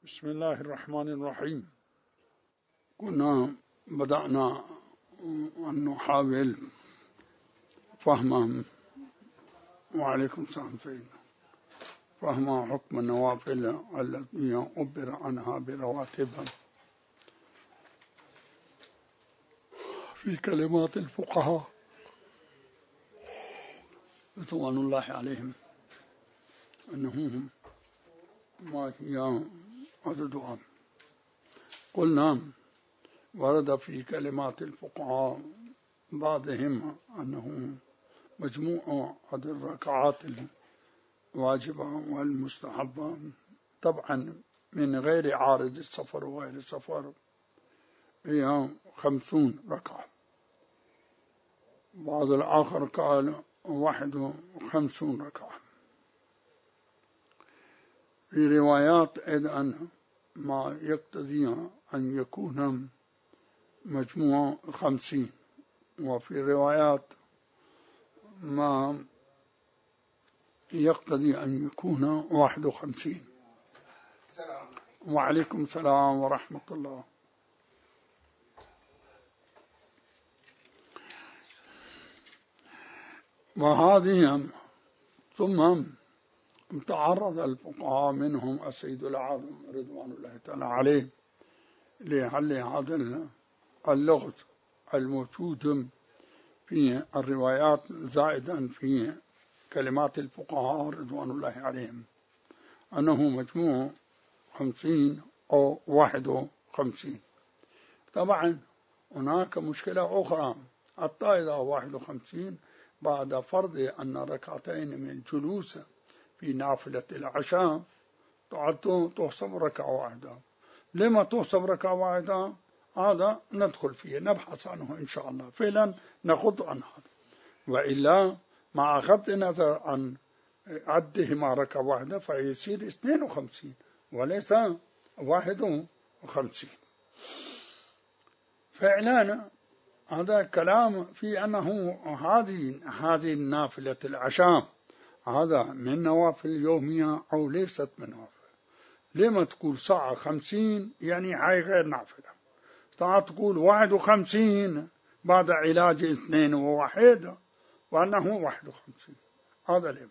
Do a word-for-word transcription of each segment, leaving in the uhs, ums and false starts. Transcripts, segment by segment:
بسم الله الرحمن الرحيم. كنا بدأنا أن نحاول فهم وعليكم السلام فينا فهم حكم النوافل التي عبر عنها برواتبها في كلمات الفقهاء رضوان الله عليهم، أنهم ما هي عددها. قلنا ورد في كلمات الفقهاء بعضهم أنه مجموع عدد الركعات الواجبة والمستحبة، طبعا من غير عارض السفر وغير السفر، هي خمسون ركعة. بعض الآخر قال واحد وخمسون ركعة. في روايات أيضا ما يقتضي أن يكون مجموع خمسين، وفي روايات ما يقتضي أن يكون واحد وخمسين. وعليكم السلام ورحمة الله. وهذه ثم تعرض الفقهاء منهم السيد العاظم رضوان الله تعالى عليه لحل هذا اللغز الموجود في الروايات زائدا في كلمات الفقهاء رضوان الله عليهم، أنه مجموع خمسين أو واحد وخمسين. طبعا هناك مشكلة أخرى، حتى إذا واحد وخمسين بعد فرض أن ركعتين من الجلوس في نافلة العشاء تحسب ركعة واحدة. لما تحسب ركعة واحدة؟ هذا ندخل فيه نبحث عنه إن شاء الله، فعلا نخض عن هذا، وإلا مع غض النظر عن عدهما ركعة واحدة فيصير اثنين وخمسين وليس واحد وخمسين. فعلا هذا كلام في أنه هذه هذه النافلة العشاء هذا من نوافل يومية أو ليست من نوافل. لما تقول ساعة خمسين يعني هاي غير نافلة، ساعة تقول واحد وخمسين بعد علاج اثنين وواحد وأنه واحد وخمسين. هذا لما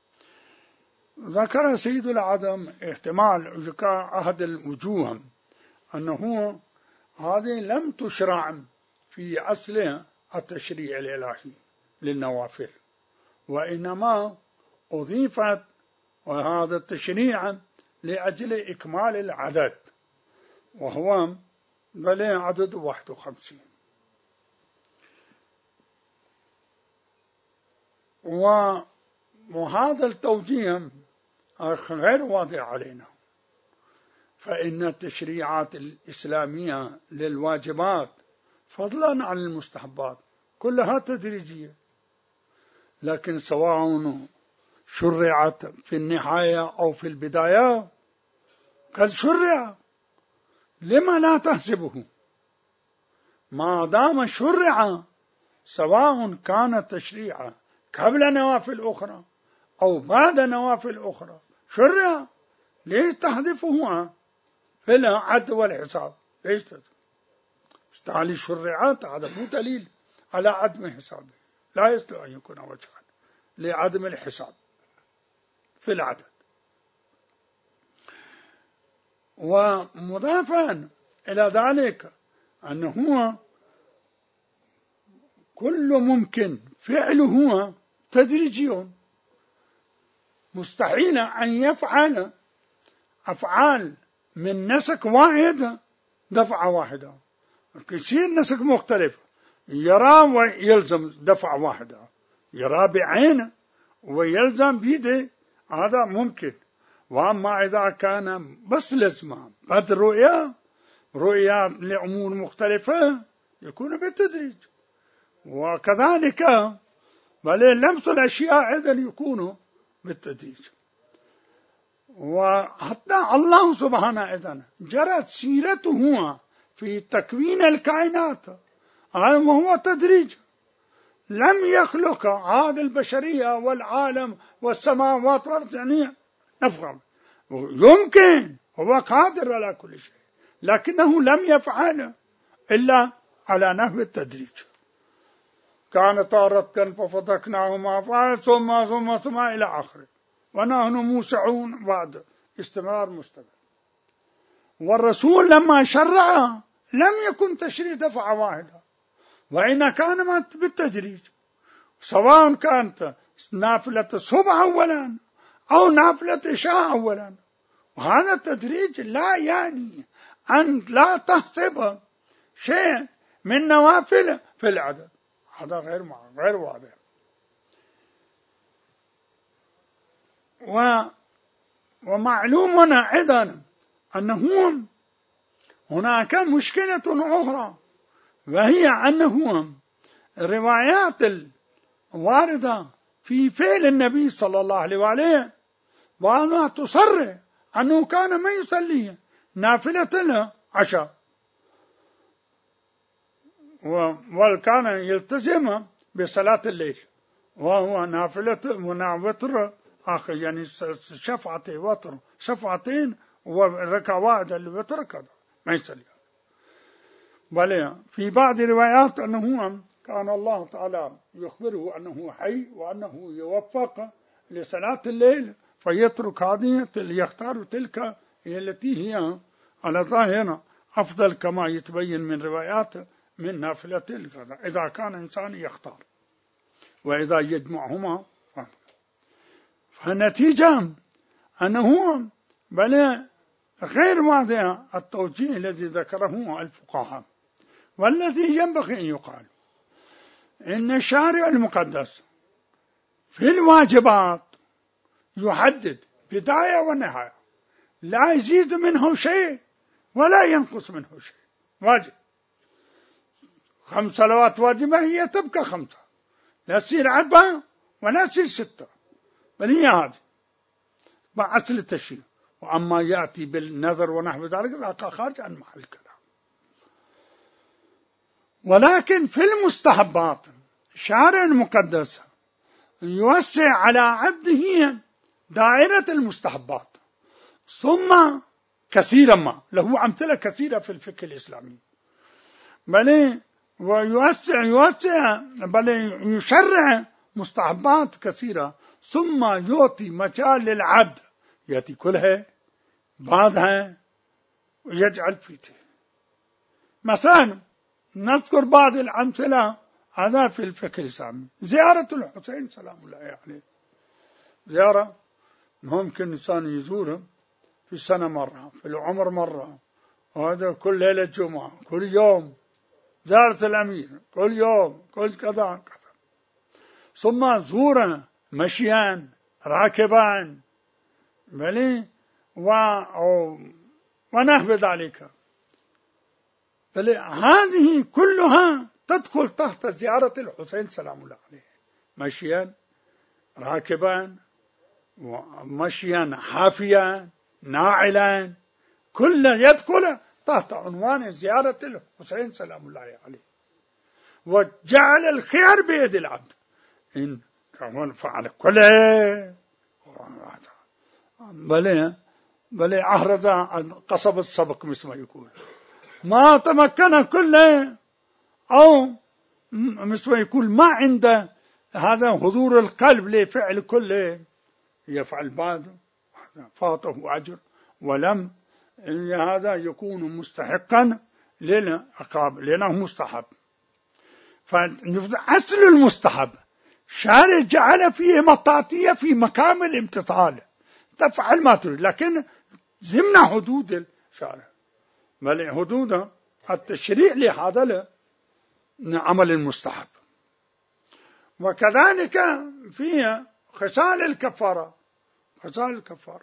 ذكر سيد العدم احتمال ذكر أحد الوجوه أنه هذه لم تشرع في أصل التشريع الإلهي للنوافل، وإنما أضيفت وهذا التشريع لأجل إكمال العدد، وهو بل عدد واحد وخمسين. وهذا التوجيه غير واضح علينا، فإن التشريعات الإسلامية للواجبات فضلا عن المستحبات كلها تدريجية، لكن سواء شرعت في النهاية أو في البداية قد شرع، لما لا تحسبه؟ ما دام شرع سواء كان التشريع قبل نوافل أخرى أو بعد نوافل أخرى شرع، ليش تحذفه في العد والحساب؟ ليش تعالي شرعات؟ هذا مو دليل على عدم حسابه، لا يستطيع أن يكون وجها لعدم الحساب في العدد. ومضافا إلى ذلك أنه كل ممكن فعله تدريجي، مستحيل أن يفعل أفعال من نسك واحد دفعة واحدة، كثير نسك مختلف، يرى ويلزم دفعة واحدة، يرى بعينه ويلزم بيده، هذا ممكن. وأما إذا كان بس لزمة قد رؤيا رؤيا لأمور مختلفة يكون بالتدريج، وكذلك بل لمس الأشياء أيضا يكون بالتدريج. وحتى الله سبحانه أيضا جرت سيرته في تكوين الكائنات وهو تدريج، لم يخلق هذه البشرية والعالم والسماوات والأرض يعني نفهم. يمكن هو قادر على كل شيء، لكنه لم يفعل إلا على نحو التدريج. كان تارة ففتقناهما فعل ثم ثم ثم إلى آخره، ونحن موسعون بعد استمرار مستمر. والرسول لما شرع لم يكن تشريع دفعة واحدة، وإن كان بالتدريج، سواء كانت نافلة الصبح أولا أو نافلة عشاء أولا. وهذا التدريج لا يعني أن لا تحسب شيء من نوافل في العدد، هذا غير غير واضح. و ومعلوم هنا أيضا أنه هناك مشكلة أخرى، وهي أنه الروايات الواردة في فعل النبي صلى الله عليه وآله وأنها تصرح أنه كان ما يصلي نافلة العشاء، وكان يلتزم بصلاة الليل، وهو نافلة وتر آخر، يعني شفعتين وتر شفعتين وركعات الوتر كذا ما يصلي. بل في بعض الروايات أنه كان الله تعالى يخبره أنه حي وأنه يوفق لصلاة الليل فيترك هذه، يختار تلك التي هي على ظاهرها أفضل كما يتبين من روايات من نافلة الغداء إذا كان إنسان يختار، وإذا يجمعهما. فالنتيجة أنه بل غير واضح التوجيه الذي ذكره الفقهاء، والذي ينبغي أن يقال إن الشارع المقدس في الواجبات يحدد بداية ونهاية، لا يزيد منه شيء ولا ينقص منه شيء. واجب خمس صلوات واجبة هي تبقى خمسة، لا تصير أربعة ولا تصير ستة، بل هي هذه مع أصل التشريع. وأما يأتي بالنذر ونحو ذلك ذاك خارج عن محل الكلام. ولكن في المستحبات الشارع المقدس يوسع على عبده دائرة المستحبات، ثم كثيرا ما له أمثلة كثيرة في الفقه الإسلامي، بل ويوسع يوسع بل يشرع مستحبات كثيرة، ثم يعطي مجال للعبد يأتي كلها بعضها ويجعل فيته. مثلا نذكر بعض الأمثلة هذا في الفقه الإسلامي. زيارة الحسين سلام الله عليه، زيارة ممكن إنسان يزوره في السنة مرة، في العمر مرة، وهذا كل ليلة جمعة، كل يوم زيارة الأمير، كل يوم، كل كذا كذا. ثم زوره مشيان راكبان بلي و... ونحو ذلك، بل هذه كلها تدخل تحت زيارة الحسين سلام الله عليه، مشيان راكبان ومشيان حافيان ناعلان، كل يدخل تحت عنوان زيارة الحسين سلام الله عليه. وجعل الخير بيد العبد إن كان فعل كله، بل بل أهرز قصب السبق مثل ما يقول، ما تمكن كله، أو مثل ما يقول ما عنده هذا حضور القلب لفعل كله، يفعل بعد فاته أجر، ولم هذا يكون مستحقا للعقاب لأنه مستحب. فأصل المستحب شارع جعل فيه مطاطية في مقام الامتثال، تفعل ما تريد لكن ضمن حدود الشارع، بل حدود التشريع لهذا العمل المستحب. وكذلك فيه خصال الكفارة، خصال الكفارة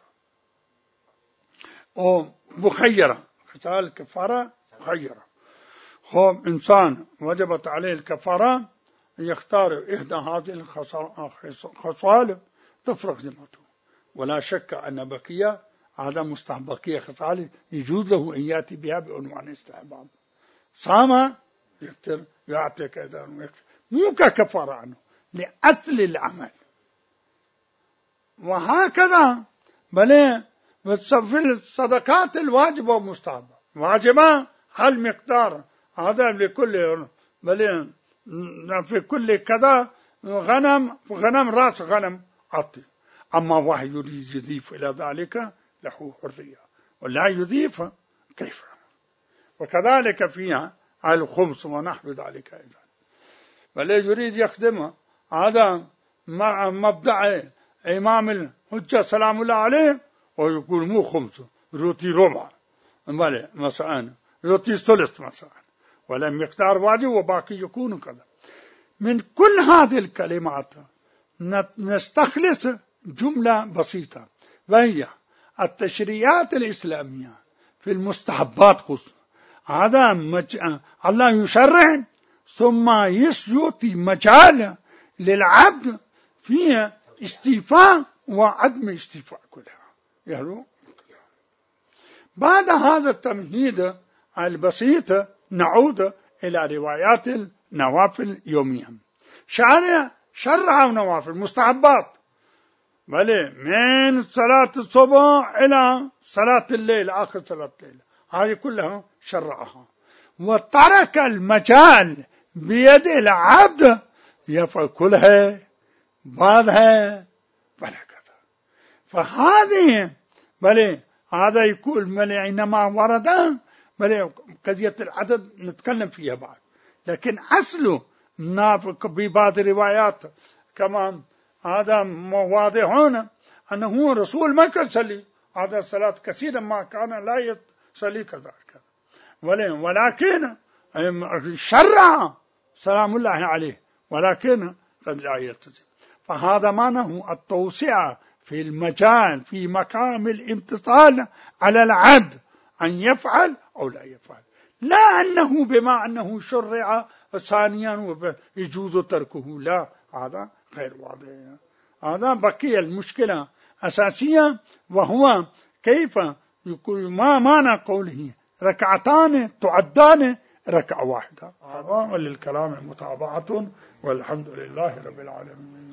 أو مخيرة، خصال الكفارة مخيرة. هو إنسان وجبت عليه الكفارة يختار إحدى هذه الخصال تفرق ذمته، ولا شك أن بقية هذا مستحب، بقية خصال يجوز له أن يأتي بها بعنوان استحباب. صام يقتر يعطي كذا، مو ككفارة عنه لأصل العمل. وهكذا بل في الصدقات الواجبة والمستحبة. واجبة هالمقدار هذا لكل بل في كل كذا غنم غنم راس غنم عطي. أما واحد يريد يضيف إلى ذلك له حرية، ولا يضيف كيف. وكذلك فيها الخمس ونحو ذلك أيضا. بل يريد يخدمها هذا مبدأ إمام الحجة سلام الله عليه، ويقول مو خمس يعطي ربع بل مثلا يعطي ثلث مثلا، ولا مقدار واجب وباقي يكون كذا. من كل هذه الكلمات نستخلص جملة بسيطة، وهي التشريعات الإسلامية في المستحبات خصوصا. هذا مج... الله يشرع ثم يعطي مجال للعبد فيه استيفاء وعدم استيفاء كلها. يهلو. بعد هذا التمهيد البسيط نعود إلى روايات النوافل يوميا. شرع شرع نوافل مستحبات بل من صلاة الصبح إلى صلاة الليل آخر صلاة الليل، هذه كلها شرعها، وترك المجال بيد العبد يفعل كلها بعدها ولا كذا. فهذه بل هذا يقول بل إنما ورد بل قضية العدد نتكلم فيها بعد، لكن أصله نافق ببعض الروايات كمان هذا واضح هنا أنه رسول ما كان يصلي هذا الصلاة كثيرا ما كان لا يصلي كذلك، ولكن شرع سلام الله عليه ولكن قد لا يلتزم. فهذا معناه التوسعة في المجال في مقام الامتثال على العبد أن يفعل أو لا يفعل، لا أنه بما أنه شرع ثانيا ويجوز تركه، لا، هذا غير واضح. هذا بقي المشكلة أساسية، وهو كيف يقول ما معنى قوله ركعتان تعدان ركعة واحدة. هذا وللكلام متابعة، والحمد لله رب العالمين.